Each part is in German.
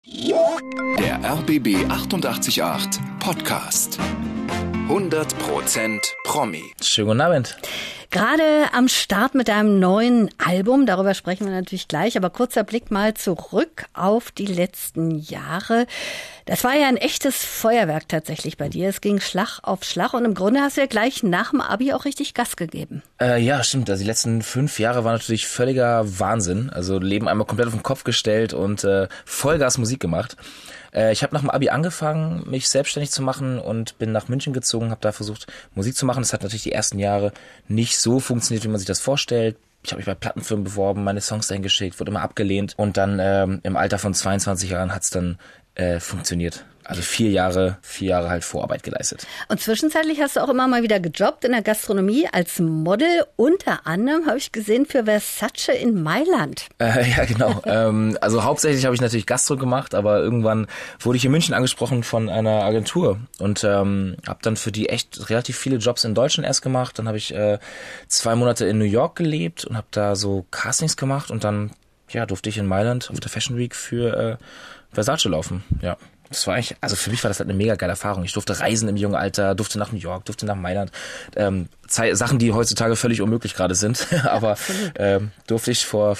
Der RBB 888 Podcast. 100% Promi. Schönen guten Abend. Gerade am Start mit einem neuen Album, darüber sprechen wir natürlich gleich, aber kurzer Blick mal zurück auf die letzten Jahre. Das war ja ein echtes Feuerwerk tatsächlich bei dir. Es ging Schlag auf Schlag und im Grunde hast du ja gleich nach dem Abi auch richtig Gas gegeben. Ja, stimmt. Also die letzten 5 Jahre waren natürlich völliger Wahnsinn. Also Leben einmal komplett auf den Kopf gestellt und Vollgas Musik gemacht. Ich habe nach dem Abi angefangen, mich selbstständig zu machen und bin nach München gezogen, habe da versucht, Musik zu machen. Das hat natürlich die ersten Jahre nicht so funktioniert, wie man sich das vorstellt. Ich habe mich bei Plattenfirmen beworben, meine Songs dahin geschickt, wurde immer abgelehnt. Und dann im Alter von 22 Jahren hat's dann funktioniert. Also 4 Jahre halt Vorarbeit geleistet. Und zwischenzeitlich hast du auch immer mal wieder gejobbt in der Gastronomie als Model. Unter anderem habe ich gesehen für Versace in Mailand. Ja, genau. Also hauptsächlich habe ich natürlich Gastro gemacht, aber irgendwann wurde ich in München angesprochen von einer Agentur und habe dann für die echt relativ viele Jobs in Deutschland erst gemacht. Dann habe ich 2 Monate in New York gelebt und habe da so Castings gemacht und dann durfte ich in Mailand auf der Fashion Week für Versace laufen, ja. Das war eigentlich, also für mich war das halt eine mega geile Erfahrung. Ich durfte reisen im jungen Alter, durfte nach New York, durfte nach Mailand. Sachen, die heutzutage völlig unmöglich gerade sind. Aber durfte ich da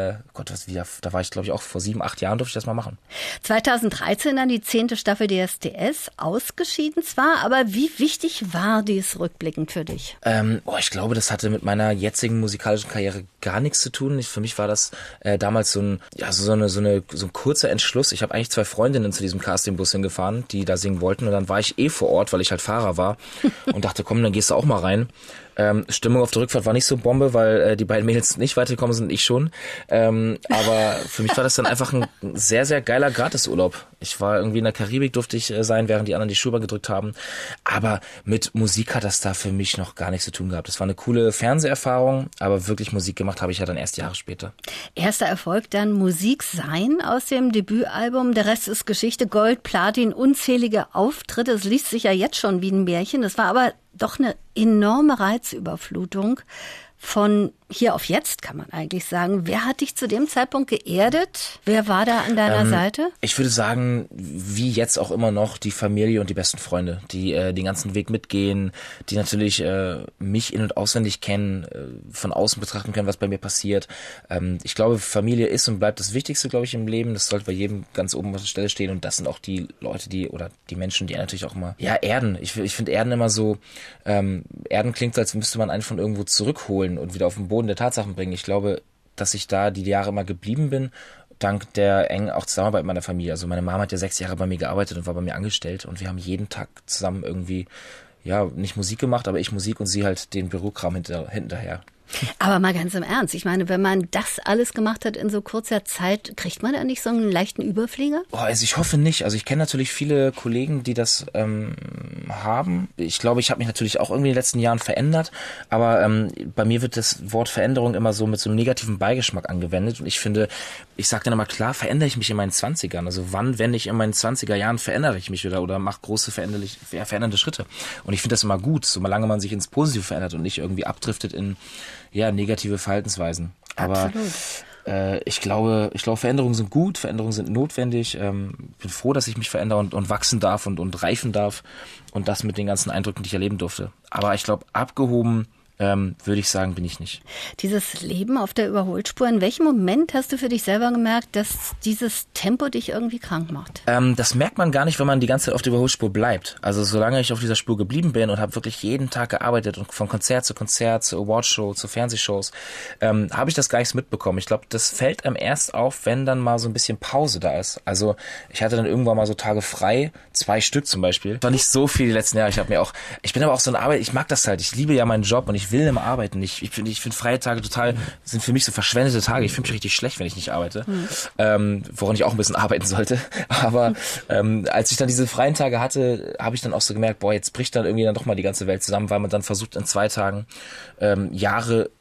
war ich glaube ich auch vor 7, 8 Jahren durfte ich das mal machen. 2013 dann die 10. Staffel DSDS, ausgeschieden zwar, aber wie wichtig war dies rückblickend für dich? Ich glaube, das hatte mit meiner jetzigen musikalischen Karriere gar nichts zu tun. Für mich war das damals so ein kurzer Entschluss. Ich habe eigentlich 2 Freundinnen zu diesem Castingbus hingefahren, die da singen wollten und dann war ich vor Ort, weil ich halt Fahrer war und dachte, komm, dann gehst du auch mal rein. Stimmung auf der Rückfahrt war nicht so Bombe, weil die beiden Mädels nicht weitergekommen sind, ich schon. Aber für mich war das dann einfach ein sehr, sehr geiler Gratisurlaub. Ich war irgendwie in der Karibik, durfte ich sein, während die anderen die Schuhe gedrückt haben. Aber mit Musik hat das da für mich noch gar nichts zu tun gehabt. Das war eine coole Fernseherfahrung, aber wirklich Musik gemacht habe ich ja dann erst Jahre später. Erster Erfolg dann Musik sein aus dem Debütalbum. Der Rest ist Geschichte, Gold, Platin, unzählige Auftritte. Es liest sich ja jetzt schon wie ein Märchen. Das war aber doch eine enorme Reizüberflutung von hier auf jetzt, kann man eigentlich sagen. Wer hat dich zu dem Zeitpunkt geerdet? Wer war da an deiner Seite? Ich würde sagen, wie jetzt auch immer noch, die Familie und die besten Freunde, die den ganzen Weg mitgehen, die natürlich mich in- und auswendig kennen, von außen betrachten können, was bei mir passiert. Ich glaube, Familie ist und bleibt das Wichtigste, glaube ich, im Leben. Das sollte bei jedem ganz oben auf der Stelle stehen und das sind auch die Leute, die Menschen, die natürlich auch immer, erden. Ich finde Erden immer so, Erden klingt so, als müsste man einen von irgendwo zurückholen und wieder auf den Boden der Tatsachen bringen. Ich glaube, dass ich da die Jahre immer geblieben bin, dank der engen auch Zusammenarbeit mit meiner Familie. Also meine Mama hat ja 6 Jahre bei mir gearbeitet und war bei mir angestellt und wir haben jeden Tag zusammen irgendwie, nicht Musik gemacht, aber ich Musik und sie halt den Bürokram hinterher. Aber mal ganz im Ernst, ich meine, wenn man das alles gemacht hat in so kurzer Zeit, kriegt man da nicht so einen leichten Überflieger? Also ich hoffe nicht. Also ich kenne natürlich viele Kollegen, die das haben. Ich glaube, ich habe mich natürlich auch irgendwie in den letzten Jahren verändert, aber bei mir wird das Wort Veränderung immer so mit so einem negativen Beigeschmack angewendet und ich finde, ich sage dann immer, klar verändere ich mich in meinen 20ern. Also wann, wenn nicht in meinen 20er Jahren, verändere ich mich wieder oder mache große verändernde Schritte. Und ich finde das immer gut, solange man sich ins Positive verändert und nicht irgendwie abdriftet in negative Verhaltensweisen. Aber ich glaube, Veränderungen sind gut, Veränderungen sind notwendig. Bin froh, dass ich mich verändere und wachsen darf und reifen darf und das mit den ganzen Eindrücken, die ich erleben durfte. Aber ich glaube, abgehoben würde ich sagen, bin ich nicht. Dieses Leben auf der Überholspur, in welchem Moment hast du für dich selber gemerkt, dass dieses Tempo dich irgendwie krank macht? Das merkt man gar nicht, wenn man die ganze Zeit auf der Überholspur bleibt. Also solange ich auf dieser Spur geblieben bin und habe wirklich jeden Tag gearbeitet und von Konzert, zu Awardshow, zu Fernsehshows, habe ich das gar nicht so mitbekommen. Ich glaube, das fällt einem erst auf, wenn dann mal so ein bisschen Pause da ist. Also ich hatte dann irgendwann mal so Tage frei, 2 Stück zum Beispiel. War nicht so viel die letzten Jahre. Ich bin aber auch so eine Arbeit, ich mag das halt. Ich liebe ja meinen Job und ich will immer arbeiten. Ich finde freie Tage sind für mich so verschwendete Tage. Ich fühle mich richtig schlecht, wenn ich nicht arbeite. Woran ich auch ein bisschen arbeiten sollte. Aber als ich dann diese freien Tage hatte, habe ich dann auch so gemerkt, jetzt bricht dann irgendwie dann doch mal die ganze Welt zusammen, weil man dann versucht in 2 Tagen Jahre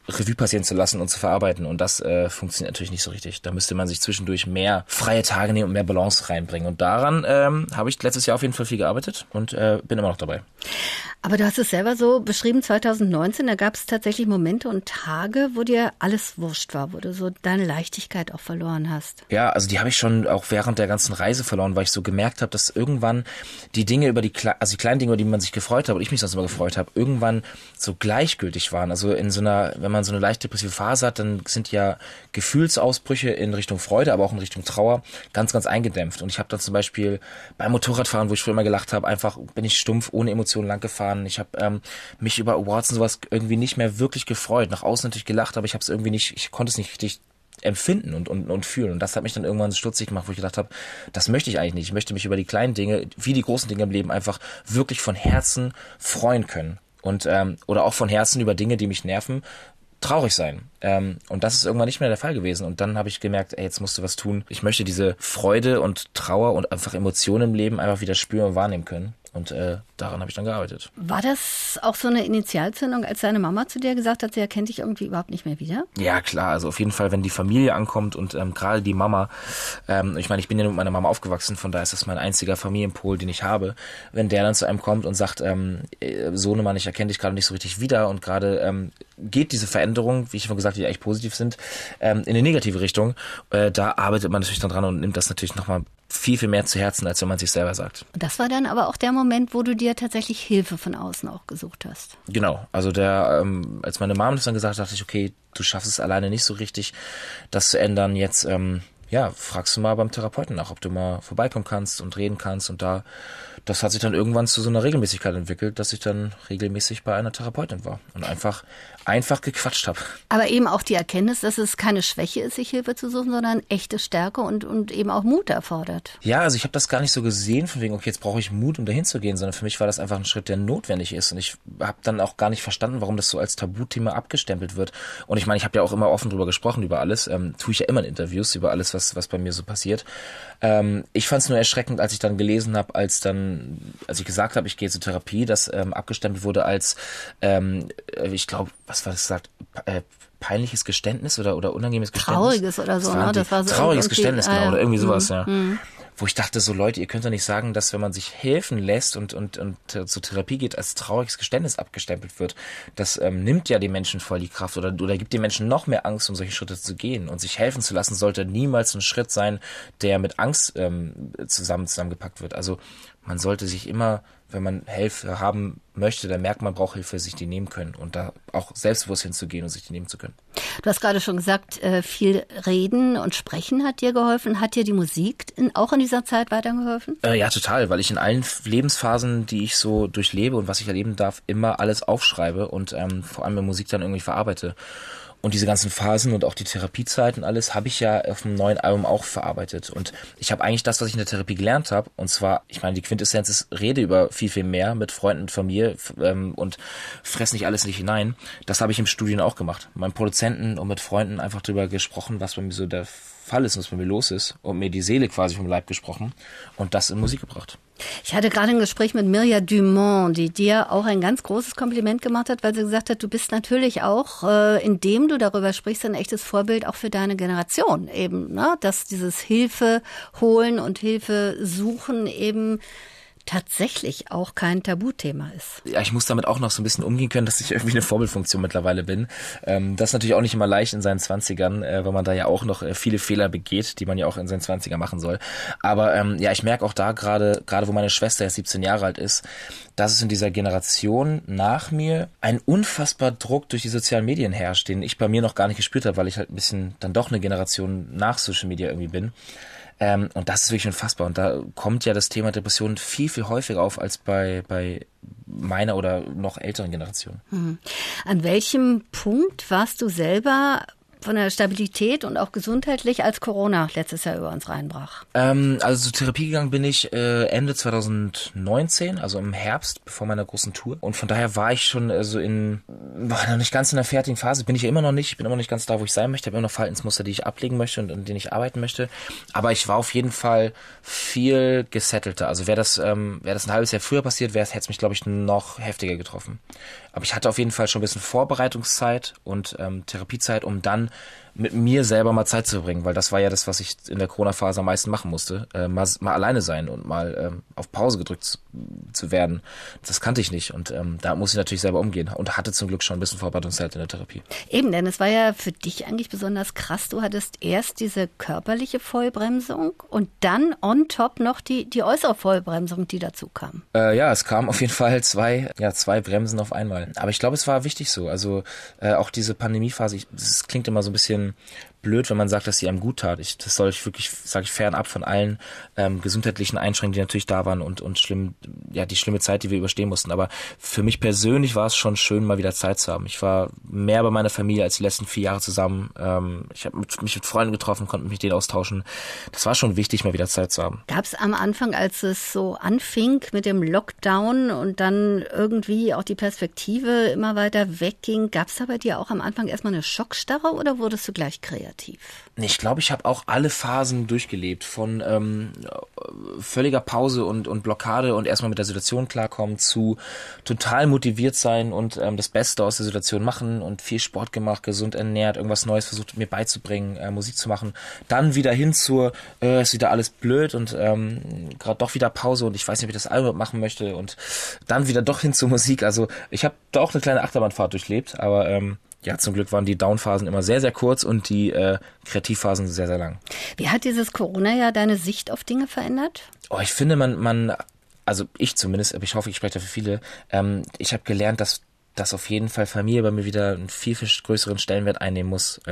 Revue passieren zu lassen und zu verarbeiten. Und das funktioniert natürlich nicht so richtig. Da müsste man sich zwischendurch mehr freie Tage nehmen und mehr Balance reinbringen. Und daran habe ich letztes Jahr auf jeden Fall viel gearbeitet und bin immer noch dabei. Aber du hast es selber so beschrieben, 2019, da gab es tatsächlich Momente und Tage, wo dir alles wurscht war, wo du so deine Leichtigkeit auch verloren hast. Ja, also die habe ich schon auch während der ganzen Reise verloren, weil ich so gemerkt habe, dass irgendwann die Dinge die kleinen Dinge, über die man sich gefreut hat, oder ich mich sonst immer gefreut habe, irgendwann so gleichgültig waren. Also wenn man so eine leicht depressive Phase hat, dann sind ja Gefühlsausbrüche in Richtung Freude, aber auch in Richtung Trauer ganz, ganz eingedämpft. Und ich habe dann zum Beispiel beim Motorradfahren, wo ich früher immer gelacht habe, einfach bin ich stumpf, ohne Emotionen lang gefahren. Ich habe mich über Awards und sowas irgendwie nicht mehr wirklich gefreut. Nach außen natürlich gelacht, aber ich konnte es nicht richtig empfinden und fühlen. Und das hat mich dann irgendwann stutzig gemacht, wo ich gedacht habe, das möchte ich eigentlich nicht. Ich möchte mich über die kleinen Dinge, wie die großen Dinge im Leben, einfach wirklich von Herzen freuen können. Und oder auch von Herzen über Dinge, die mich nerven, traurig sein. Und das ist irgendwann nicht mehr der Fall gewesen. Und dann habe ich gemerkt, jetzt musst du was tun. Ich möchte diese Freude und Trauer und einfach Emotionen im Leben einfach wieder spüren und wahrnehmen können. Und daran habe ich dann gearbeitet. War das auch so eine Initialzündung, als deine Mama zu dir gesagt hat, sie erkennt dich irgendwie überhaupt nicht mehr wieder? Ja, klar. Also auf jeden Fall, wenn die Familie ankommt und gerade die Mama, ich meine, ich bin ja mit meiner Mama aufgewachsen, von daher ist das mein einziger Familienpol, den ich habe. Wenn der dann zu einem kommt und sagt, Sohnemann, ich erkenne dich gerade nicht so richtig wieder und gerade geht diese Veränderung, wie ich schon gesagt habe, die echt positiv sind, in eine negative Richtung, da arbeitet man natürlich dann dran und nimmt das natürlich nochmal viel, viel mehr zu Herzen, als wenn man sich selber sagt. Und das war dann aber auch der Moment, wo du dir tatsächlich Hilfe von außen auch gesucht hast. Genau, also als meine Mama das dann gesagt hat, dachte ich, okay, du schaffst es alleine nicht so richtig, das zu ändern. Jetzt, fragst du mal beim Therapeuten nach, ob du mal vorbeikommen kannst und reden kannst. Und das hat sich dann irgendwann zu so einer Regelmäßigkeit entwickelt, dass ich dann regelmäßig bei einer Therapeutin war und einfach gequatscht habe. Aber eben auch die Erkenntnis, dass es keine Schwäche ist, sich Hilfe zu suchen, sondern echte Stärke und eben auch Mut erfordert. Ja, also ich habe das gar nicht so gesehen, von wegen, okay, jetzt brauche ich Mut, um dahin zu gehen, sondern für mich war das einfach ein Schritt, der notwendig ist. Und ich habe dann auch gar nicht verstanden, warum das so als Tabuthema abgestempelt wird. Und ich meine, ich habe ja auch immer offen drüber gesprochen, über alles. Tue ich ja immer in Interviews, über alles, was bei mir so passiert. Ich fand es nur erschreckend, als ich dann gelesen habe, als ich gesagt habe, ich gehe zur Therapie, das abgestempelt wurde als, ich glaube, was war das gesagt, peinliches Geständnis oder unangenehmes Geständnis? Trauriges oder so, ne? Das war so trauriges Geständnis, genau, oder irgendwie sowas, ja. Wo ich dachte, so Leute, ihr könnt doch nicht sagen, dass wenn man sich helfen lässt und zur Therapie geht, als trauriges Geständnis abgestempelt wird. Das nimmt ja den Menschen voll die Kraft oder gibt den Menschen noch mehr Angst, um solche Schritte zu gehen. Und sich helfen zu lassen, sollte niemals ein Schritt sein, der mit Angst zusammengepackt wird. Also man sollte sich immer, wenn man Hilfe haben möchte, dann merkt man, braucht Hilfe, sich die nehmen können und da auch selbstbewusst hinzugehen und sich die nehmen zu können. Du hast gerade schon gesagt, viel Reden und Sprechen hat dir geholfen. Hat dir die Musik auch in dieser Zeit weitergeholfen? Ja, total, weil ich in allen Lebensphasen, die ich so durchlebe und was ich erleben darf, immer alles aufschreibe und vor allem in Musik dann irgendwie verarbeite. Und diese ganzen Phasen und auch die Therapiezeiten alles habe ich ja auf dem neuen Album auch verarbeitet. Und ich habe eigentlich das, was ich in der Therapie gelernt habe, und zwar, ich meine, die Quintessenz ist, rede über viel, viel mehr mit Freunden und Familie und fress nicht alles nicht hinein. Das habe ich im Studium auch gemacht. Mit meinem Produzenten und mit Freunden einfach drüber gesprochen, was bei mir so der Fall ist und was bei mir los ist und mir die Seele quasi vom Leib gesprochen und das in Musik gebracht. Ich hatte gerade ein Gespräch mit Mirja Dumont, die dir auch ein ganz großes Kompliment gemacht hat, weil sie gesagt hat, du bist natürlich auch, indem du darüber sprichst, ein echtes Vorbild auch für deine Generation eben, ne? Dass dieses Hilfe holen und Hilfe suchen eben tatsächlich auch kein Tabuthema ist. Ja, ich muss damit auch noch so ein bisschen umgehen können, dass ich irgendwie eine Vorbildfunktion mittlerweile bin. Das ist natürlich auch nicht immer leicht in seinen 20ern, weil man da ja auch noch viele Fehler begeht, die man ja auch in seinen 20ern machen soll. Aber ich merke auch da gerade wo meine Schwester jetzt 17 Jahre alt ist, dass es in dieser Generation nach mir ein unfassbar Druck durch die sozialen Medien herrscht, den ich bei mir noch gar nicht gespürt habe, weil ich halt ein bisschen dann doch eine Generation nach Social Media irgendwie bin. Und das ist wirklich unfassbar. Und da kommt ja das Thema Depression viel, viel häufiger auf als bei meiner oder noch älteren Generation. An welchem Punkt warst du selber von der Stabilität und auch gesundheitlich, als Corona letztes Jahr über uns reinbrach? Also zur Therapie gegangen bin ich Ende 2019, also im Herbst, bevor meiner großen Tour. Und von daher war ich schon noch nicht ganz in der fertigen Phase, bin ich ja immer noch nicht. Ich bin immer noch nicht ganz da, wo ich sein möchte. Ich habe immer noch Verhaltensmuster, die ich ablegen möchte und an denen ich arbeiten möchte. Aber ich war auf jeden Fall viel gesettelter. Also wäre das ein halbes Jahr früher passiert, hätte es mich, glaube ich, noch heftiger getroffen. Aber ich hatte auf jeden Fall schon ein bisschen Vorbereitungszeit und Therapiezeit, um dann mit mir selber mal Zeit zu verbringen, weil das war ja das, was ich in der Corona-Phase am meisten machen musste. Mal alleine sein und mal auf Pause gedrückt zu werden. Das kannte ich nicht und da musste ich natürlich selber umgehen und hatte zum Glück schon ein bisschen Vorbereitungszeit in der Therapie. Eben, denn es war ja für dich eigentlich besonders krass. Du hattest erst diese körperliche Vollbremsung und dann on top noch die äußere Vollbremsung, die dazu kam. Ja, es kamen auf jeden Fall zwei Bremsen auf einmal. Aber ich glaube, es war wichtig so. Also auch diese Pandemiephase, das klingt immer so ein bisschen blöd, wenn man sagt, dass sie einem gut tat. Das soll ich wirklich, sage ich, fernab von allen gesundheitlichen Einschränkungen, die natürlich da waren und die schlimme Zeit, die wir überstehen mussten. Aber für mich persönlich war es schon schön, mal wieder Zeit zu haben. Ich war mehr bei meiner Familie als die letzten 4 Jahre zusammen. Ich habe mich mit Freunden getroffen, konnte mich mit denen austauschen. Das war schon wichtig, mal wieder Zeit zu haben. Gab es am Anfang, als es so anfing mit dem Lockdown und dann irgendwie auch die Perspektive immer weiter wegging, gab es da bei dir auch am Anfang erstmal eine Schockstarre oder wurdest du gleich kreativ? Ich glaube, ich habe auch alle Phasen durchgelebt, von völliger Pause und Blockade und erstmal mit der Situation klarkommen zu total motiviert sein und das Beste aus der Situation machen und viel Sport gemacht, gesund ernährt, irgendwas Neues versucht mir beizubringen, Musik zu machen. Dann wieder hin zur, ist wieder alles blöd und gerade doch wieder Pause und ich weiß nicht, ob ich das Album machen möchte und dann wieder doch hin zur Musik. Also ich habe da auch eine kleine Achterbahnfahrt durchlebt, aber ja, zum Glück waren die Downphasen immer sehr, sehr kurz und die Kreativphasen sehr, sehr lang. Wie hat dieses Corona-Jahr deine Sicht auf Dinge verändert? Ich finde, also ich zumindest, aber ich hoffe, ich spreche da für viele, ich habe gelernt, dass auf jeden Fall Familie bei mir wieder einen viel, viel größeren Stellenwert einnehmen muss.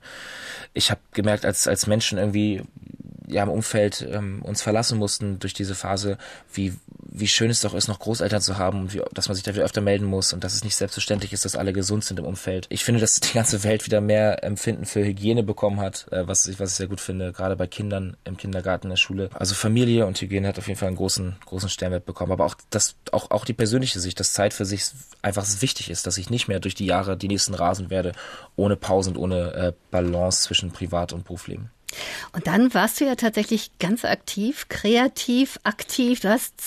Ich habe gemerkt, als Menschen irgendwie im Umfeld uns verlassen mussten durch diese Phase, wie schön es doch ist, noch Großeltern zu haben und dass man sich dafür öfter melden muss und dass es nicht selbstverständlich ist, dass alle gesund sind im Umfeld. Ich finde, dass die ganze Welt wieder mehr Empfinden für Hygiene bekommen hat, was ich sehr gut finde, gerade bei Kindern im Kindergarten, in der Schule. Also Familie und Hygiene hat auf jeden Fall einen großen Stellenwert bekommen, aber auch die persönliche Sicht, dass Zeit für sich einfach wichtig ist, dass ich nicht mehr durch die Jahre die nächsten rasen werde, ohne Pause und ohne Balance zwischen Privat- und Berufsleben. Und dann warst du ja tatsächlich ganz aktiv, kreativ, aktiv. Du hast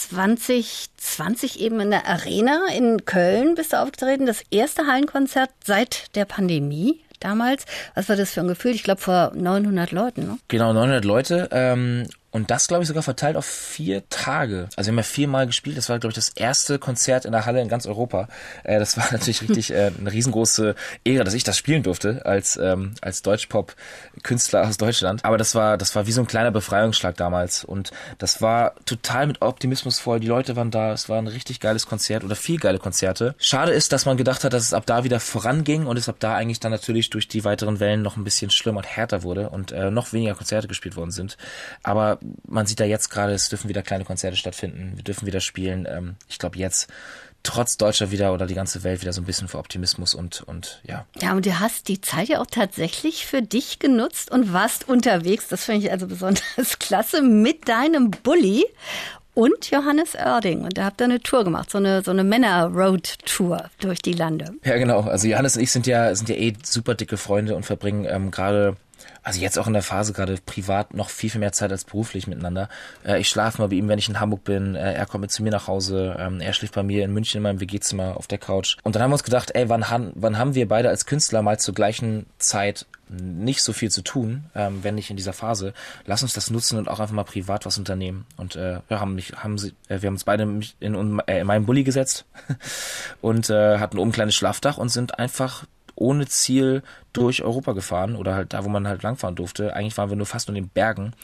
2020 eben in der Arena in Köln bist du aufgetreten. Das erste Hallenkonzert seit der Pandemie damals. Was war das für ein Gefühl? Ich glaube vor 900 Leuten, ne? Genau, 900 Leute. Und das, glaube ich, sogar verteilt auf 4 Tage. Also wir haben ja 4-mal gespielt. Das war, glaube ich, das erste Konzert in der Halle in ganz Europa. Das war natürlich richtig eine riesengroße Ehre, dass ich das spielen durfte als Deutschpop-Künstler aus Deutschland. Aber das war wie so ein kleiner Befreiungsschlag damals. Und das war total mit Optimismus voll. Die Leute waren da. Es war ein richtig geiles Konzert oder 4 geile Konzerte. Schade ist, dass man gedacht hat, dass es ab da wieder voranging und es ab da eigentlich dann natürlich durch die weiteren Wellen noch ein bisschen schlimmer und härter wurde und noch weniger Konzerte gespielt worden sind. Aber man sieht da jetzt gerade, es dürfen wieder kleine Konzerte stattfinden, wir dürfen wieder spielen. Ich glaube jetzt, trotz Deutschland wieder oder die ganze Welt wieder so ein bisschen für Optimismus und ja. Ja, und du hast die Zeit ja auch tatsächlich für dich genutzt und warst unterwegs, das finde ich also besonders klasse, mit deinem Bulli und Johannes Oerding. Und da habt ihr eine Tour gemacht, so eine Männer-Road-Tour durch die Lande. Ja, genau. Also Johannes und ich sind ja super dicke Freunde und verbringen gerade, also jetzt auch in der Phase gerade privat noch viel, viel mehr Zeit als beruflich miteinander. Ich schlafe mal bei ihm, wenn ich in Hamburg bin. Er kommt mit zu mir nach Hause. Er schläft bei mir in München in meinem WG-Zimmer auf der Couch. Und dann haben wir uns gedacht, wann haben wir beide als Künstler mal zur gleichen Zeit nicht so viel zu tun, wenn nicht in dieser Phase. Lass uns das nutzen und auch einfach mal privat was unternehmen. Und wir haben uns beide in meinen Bulli gesetzt und hatten oben ein kleines Schlafdach und sind einfach ohne Ziel durch Europa gefahren oder halt da, wo man halt langfahren durfte. Eigentlich waren wir fast nur in den Bergen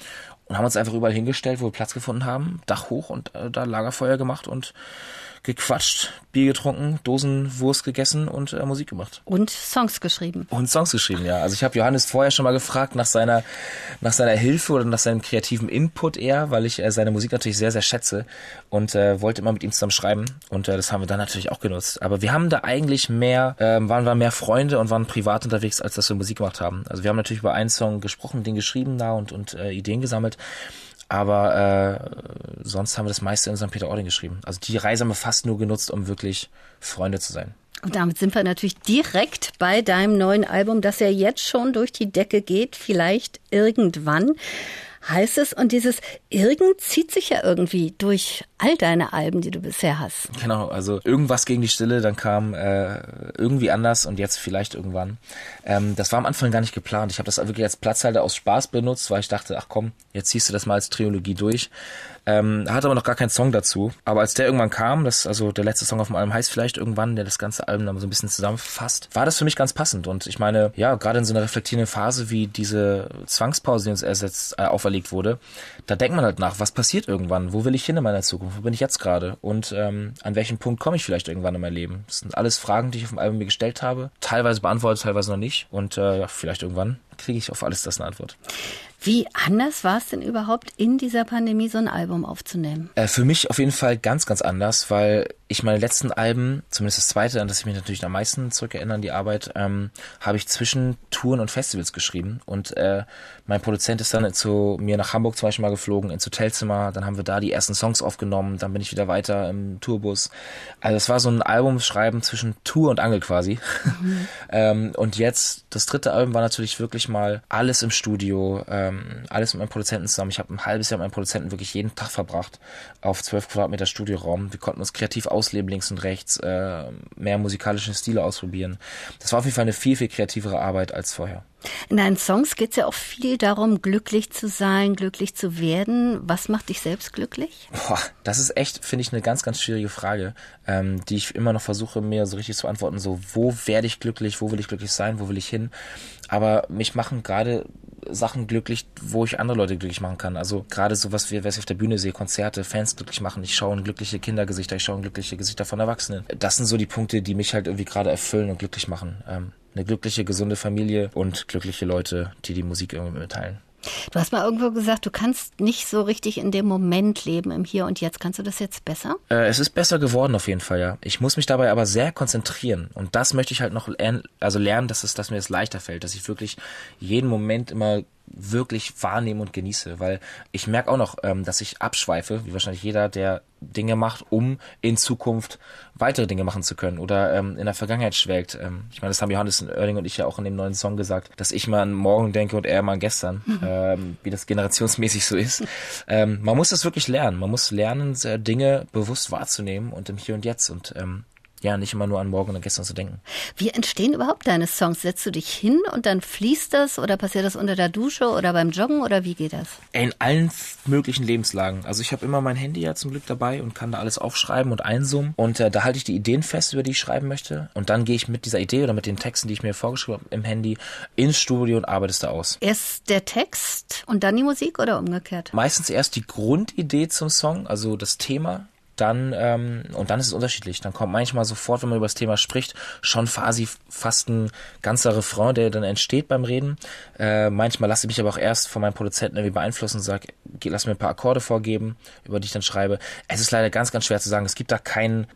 und haben uns einfach überall hingestellt, wo wir Platz gefunden haben, Dach hoch und da Lagerfeuer gemacht und gequatscht, Bier getrunken, Dosenwurst gegessen und Musik gemacht. Und Songs geschrieben. Ja. Also ich habe Johannes vorher schon mal gefragt nach seiner Hilfe oder nach seinem kreativen Input eher, weil ich seine Musik natürlich sehr, sehr schätze und wollte immer mit ihm zusammen schreiben und das haben wir dann natürlich auch genutzt. Aber wir haben da eigentlich waren wir mehr Freunde und waren privat unterwegs, als dass wir Musik gemacht haben. Also wir haben natürlich über einen Song gesprochen, den geschrieben da und Ideen gesammelt. Aber sonst haben wir das meiste in St. Peter-Ording geschrieben. Also die Reise haben wir fast nur genutzt, um wirklich Freunde zu sein. Und damit sind wir natürlich direkt bei deinem neuen Album, das ja jetzt schon durch die Decke geht, vielleicht irgendwann. Heißt es, und dieses Irgend zieht sich ja irgendwie durch all deine Alben, die du bisher hast. Genau, also irgendwas gegen die Stille, dann kam irgendwie anders und jetzt vielleicht irgendwann. Das war am Anfang gar nicht geplant. Ich habe das wirklich als Platzhalter aus Spaß benutzt, weil ich dachte, ach komm, jetzt ziehst du das mal als Trilogie durch. Hat aber noch gar keinen Song dazu. Aber als der irgendwann kam, also der letzte Song auf dem Album heißt vielleicht irgendwann, der das ganze Album dann so ein bisschen zusammenfasst, war das für mich ganz passend. Und ich meine, ja, gerade in so einer reflektierenden Phase wie diese Zwangspause, die uns auferlegt wurde, da denkt man halt nach, was passiert irgendwann? Wo will ich hin in meiner Zukunft? Wo bin ich jetzt gerade? Und an welchem Punkt komme ich vielleicht irgendwann in mein Leben? Das sind alles Fragen, die ich auf dem Album mir gestellt habe. Teilweise beantwortet, teilweise noch nicht. Und ja, vielleicht irgendwann kriege ich auf alles das eine Antwort. Wie anders war es denn überhaupt in dieser Pandemie, so ein Album aufzunehmen? Für mich auf jeden Fall ganz, ganz anders, weil ich meine letzten Alben, zumindest das zweite, an das ich mich natürlich am meisten zurückerinnere an die Arbeit, habe ich zwischen Touren und Festivals geschrieben. Und mein Produzent ist dann zu mir nach Hamburg zum Beispiel mal geflogen, ins Hotelzimmer. Dann haben wir da die ersten Songs aufgenommen. Dann bin ich wieder weiter im Tourbus. Also es war so ein Albumschreiben zwischen Tour und Angel quasi. Und jetzt, das dritte Album war natürlich wirklich mal alles im Studio, alles mit meinem Produzenten zusammen. Ich habe ein halbes Jahr mit meinem Produzenten wirklich jeden Tag verbracht auf 12 Quadratmeter Studioraum. Wir konnten uns kreativ ausleben, links und rechts, mehr musikalische Stile ausprobieren. Das war auf jeden Fall eine viel, viel kreativere Arbeit als vorher. In deinen Songs geht es ja auch viel darum, glücklich zu sein, glücklich zu werden. Was macht dich selbst glücklich? Das ist echt, finde ich, eine ganz, ganz schwierige Frage, die ich immer noch versuche, mir so richtig zu beantworten. So, wo werde ich glücklich, wo will ich glücklich sein, wo will ich hin? Aber mich machen gerade Sachen glücklich, wo ich andere Leute glücklich machen kann. Also gerade so, was ich auf der Bühne sehe, Konzerte, Fans glücklich machen. Ich schaue in glückliche Kindergesichter, ich schaue in glückliche Gesichter von Erwachsenen. Das sind so die Punkte, die mich halt irgendwie gerade erfüllen und glücklich machen. Eine glückliche, gesunde Familie und glückliche Leute, die die Musik irgendwie mit mir teilen. Du hast mal irgendwo gesagt, du kannst nicht so richtig in dem Moment leben, im Hier und Jetzt. Kannst du das jetzt besser? Es ist besser geworden auf jeden Fall, ja. Ich muss mich dabei aber sehr konzentrieren. Und das möchte ich halt noch lernen, dass mir das leichter fällt, dass ich wirklich jeden Moment immer wirklich wahrnehme und genieße, weil ich merke auch noch, dass ich abschweife, wie wahrscheinlich jeder, der Dinge macht, um in Zukunft weitere Dinge machen zu können oder in der Vergangenheit schwelgt. Ich meine, das haben Johannes Oerding und ich ja auch in dem neuen Song gesagt, dass ich mal an morgen denke und er mal an gestern, wie das generationsmäßig so ist. Man muss das wirklich lernen. Man muss lernen, Dinge bewusst wahrzunehmen und im Hier und Jetzt und ja, nicht immer nur an morgen und an gestern zu denken. Wie entstehen überhaupt deine Songs? Setzt du dich hin und dann fließt das oder passiert das unter der Dusche oder beim Joggen oder wie geht das? In allen möglichen Lebenslagen. Also ich habe immer mein Handy ja zum Glück dabei und kann da alles aufschreiben und einsummen und da halte ich die Ideen fest, über die ich schreiben möchte und dann gehe ich mit dieser Idee oder mit den Texten, die ich mir vorgeschrieben habe im Handy, ins Studio und arbeite es da aus. Erst der Text und dann die Musik oder umgekehrt? Meistens erst die Grundidee zum Song, also das Thema. Dann und dann ist es unterschiedlich. Dann kommt manchmal sofort, wenn man über das Thema spricht, schon fast ein ganzer Refrain, der dann entsteht beim Reden. Manchmal lasse ich mich aber auch erst von meinem Produzenten irgendwie beeinflussen und sage, lass mir ein paar Akkorde vorgeben, über die ich dann schreibe. Es ist leider ganz, ganz schwer zu sagen. Es gibt da keine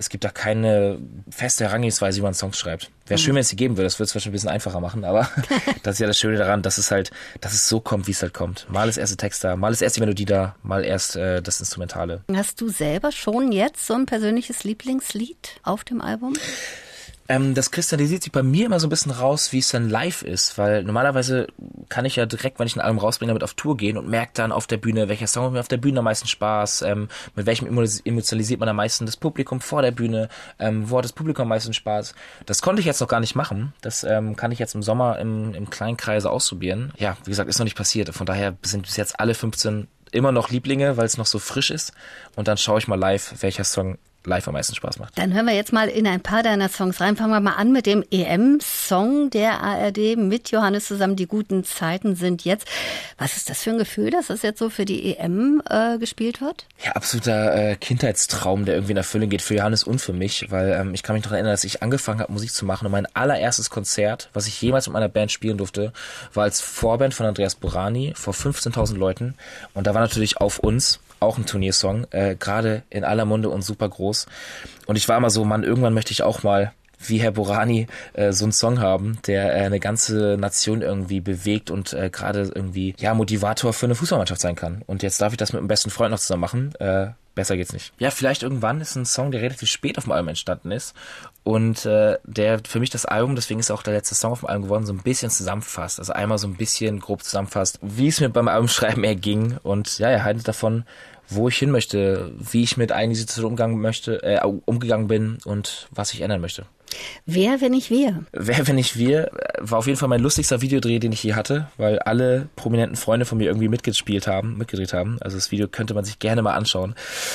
feste Herangehensweise, wie man Songs schreibt. Wäre schön, wenn es sie geben würde. Das würde es vielleicht ein bisschen einfacher machen, aber das ist ja das Schöne daran, dass es so kommt, wie es halt kommt. Mal ist erst der Text da, mal ist erst die Melodie da, mal erst das Instrumentale. Hast du selber schon jetzt so ein persönliches Lieblingslied auf dem Album? Das kristallisiert sich bei mir immer so ein bisschen raus, wie es dann live ist, weil normalerweise kann ich ja direkt, wenn ich ein Album rausbringe, damit auf Tour gehen und merke dann auf der Bühne, welcher Song macht mir auf der Bühne am meisten Spaß, mit welchem emotionalisiert man am meisten das Publikum vor der Bühne, wo hat das Publikum am meisten Spaß. Das konnte ich jetzt noch gar nicht machen, das kann ich jetzt im Sommer im kleinen Kreise ausprobieren. Ja, wie gesagt, ist noch nicht passiert, von daher sind bis jetzt alle 15 immer noch Lieblinge, weil es noch so frisch ist und dann schaue ich mal live, welcher Song live am meisten Spaß macht. Dann hören wir jetzt mal in ein paar deiner Songs rein. Fangen wir mal an mit dem EM-Song der ARD mit Johannes zusammen. Die guten Zeiten sind jetzt. Was ist das für ein Gefühl, dass das jetzt so für die EM gespielt wird? Ja, absoluter Kindheitstraum, der irgendwie in Erfüllung geht für Johannes und für mich, weil ich kann mich noch erinnern, dass ich angefangen habe, Musik zu machen und mein allererstes Konzert, was ich jemals mit meiner Band spielen durfte, war als Vorband von Andreas Burani vor 15.000 Leuten und da war natürlich Auf uns auch ein Turniersong, gerade in aller Munde und super groß. Und ich war immer so, Mann, irgendwann möchte ich auch mal wie Herr Burani so einen Song haben, der eine ganze Nation irgendwie bewegt und gerade irgendwie Motivator für eine Fußballmannschaft sein kann. Und jetzt darf ich das mit einem besten Freund noch zusammen machen. Besser geht's nicht. Ja, vielleicht irgendwann ist ein Song, der relativ spät auf dem Album entstanden ist und der für mich das Album, deswegen ist auch der letzte Song auf dem Album geworden, so ein bisschen zusammenfasst. Also einmal so ein bisschen grob zusammenfasst, wie es mir beim Albumschreiben erging und er handelt davon, wo ich hin möchte, wie ich mit einigen Situationen umgegangen bin und was ich ändern möchte. Wer, wenn nicht wir? Wer, wenn nicht wir, war auf jeden Fall mein lustigster Videodreh, den ich je hatte, weil alle prominenten Freunde von mir irgendwie mitgedreht haben. Also das Video könnte man sich gerne mal anschauen.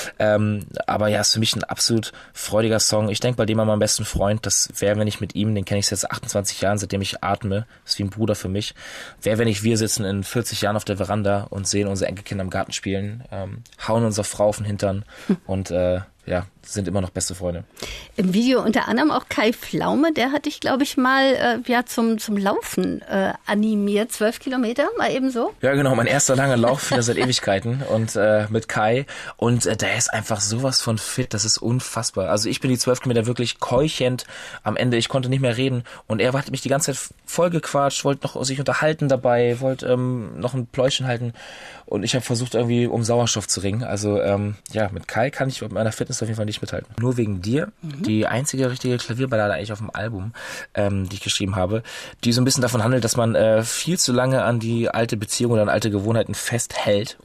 Aber ja, ist für mich ein absolut freudiger Song. Ich denke bei dem an meinen besten Freund, das Wer, wenn nicht mit ihm, den kenne ich seit 28 Jahren, seitdem ich atme. Ist wie ein Bruder für mich. Wer, wenn nicht wir, sitzen in 40 Jahren auf der Veranda und sehen unsere Enkelkinder im Garten spielen, hauen unsere Frau auf den Hintern und sind immer noch beste Freunde. Im Video unter anderem auch Kai Pflaume, der hat dich, glaube ich, mal zum Laufen animiert. 12 Kilometer, mal eben so. Ja, genau, mein erster langer Lauf wieder seit Ewigkeiten und mit Kai. Und der ist einfach sowas von fit, das ist unfassbar. Also ich bin die 12 Kilometer wirklich keuchend am Ende. Ich konnte nicht mehr reden und er hat mich die ganze Zeit voll gequatscht, wollte noch sich unterhalten dabei, wollte noch ein Pläuschen halten und ich habe versucht irgendwie um Sauerstoff zu ringen. Also mit Kai kann ich mit meiner Fitness auf jeden Fall nicht mithalten. Nur wegen dir, die einzige richtige Klavierballade eigentlich auf dem Album, die ich geschrieben habe, die so ein bisschen davon handelt, dass man viel zu lange an die alte Beziehung oder an alte Gewohnheiten festhält,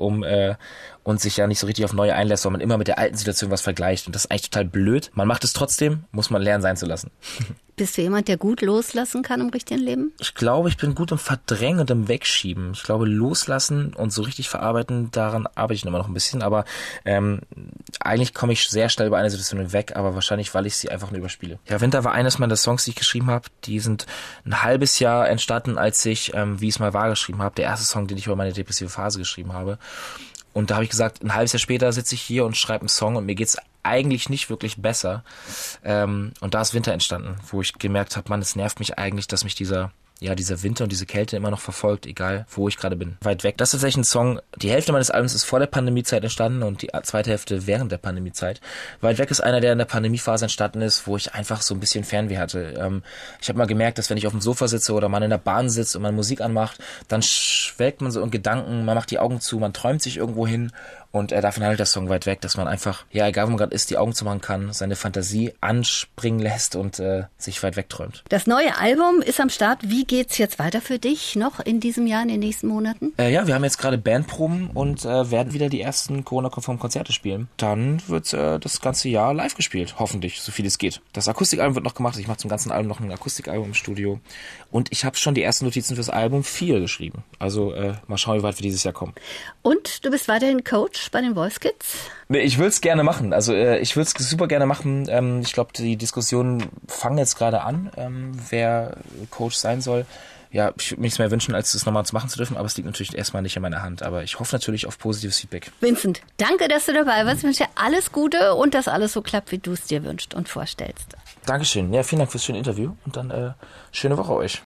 und sich ja nicht so richtig auf neue einlässt, weil man immer mit der alten Situation was vergleicht. Und das ist eigentlich total blöd. Man macht es trotzdem, muss man lernen, sein zu lassen. Bist du jemand, der gut loslassen kann im richtigen Leben? Ich glaube, ich bin gut im Verdrängen und im Wegschieben. Ich glaube, loslassen und so richtig verarbeiten, daran arbeite ich immer noch ein bisschen. Aber eigentlich komme ich sehr schnell über eine Situation weg, aber wahrscheinlich, weil ich sie einfach nur überspiele. Ja, Winter war eines meiner Songs, die ich geschrieben habe. Die sind ein halbes Jahr entstanden, als ich Wie es mal war geschrieben habe. Der erste Song, den ich über meine depressive Phase geschrieben habe. Und da habe ich gesagt, ein halbes Jahr später sitze ich hier und schreibe einen Song und mir geht's eigentlich nicht wirklich besser. Und da ist Winter entstanden, wo ich gemerkt habe, Mann, es nervt mich eigentlich, dass mich dieser Winter und diese Kälte immer noch verfolgt, egal wo ich gerade bin. Weit weg. Das ist tatsächlich ein Song, die Hälfte meines Albums ist vor der Pandemiezeit entstanden und die zweite Hälfte während der Pandemiezeit. Weit weg ist einer, der in der Pandemiephase entstanden ist, wo ich einfach so ein bisschen Fernweh hatte. Ich habe mal gemerkt, dass wenn ich auf dem Sofa sitze oder man in der Bahn sitzt und man Musik anmacht, dann schwelgt man so in Gedanken, man macht die Augen zu, man träumt sich irgendwo hin. Und davon handelt der Song Weit weg, dass man einfach, egal wo man gerade ist, die Augen zumachen kann, seine Fantasie anspringen lässt und sich weit wegträumt. Das neue Album ist am Start. Wie geht's jetzt weiter für dich noch in diesem Jahr, in den nächsten Monaten? Wir haben jetzt gerade Bandproben und werden wieder die ersten Corona-konformen Konzerte spielen. Dann wird das ganze Jahr live gespielt, hoffentlich, so viel es geht. Das Akustikalbum wird noch gemacht. Ich mache zum ganzen Album noch ein Akustikalbum im Studio. Und ich habe schon die ersten Notizen fürs Album 4 geschrieben. Also mal schauen, wie weit wir dieses Jahr kommen. Und du bist weiterhin Coach bei den Voice Kids? Nee, ich würde es gerne machen. Also ich würde es super gerne machen. Ich glaube, die Diskussionen fangen jetzt gerade an, wer Coach sein soll. Ja, ich würde mir nichts mehr wünschen, als das nochmal machen zu dürfen, aber es liegt natürlich erstmal nicht in meiner Hand. Aber ich hoffe natürlich auf positives Feedback. Vincent, danke, dass du dabei warst. Ich wünsche dir alles Gute und dass alles so klappt, wie du es dir wünschst und vorstellst. Dankeschön. Ja, vielen Dank fürs schöne Interview und dann schöne Woche euch.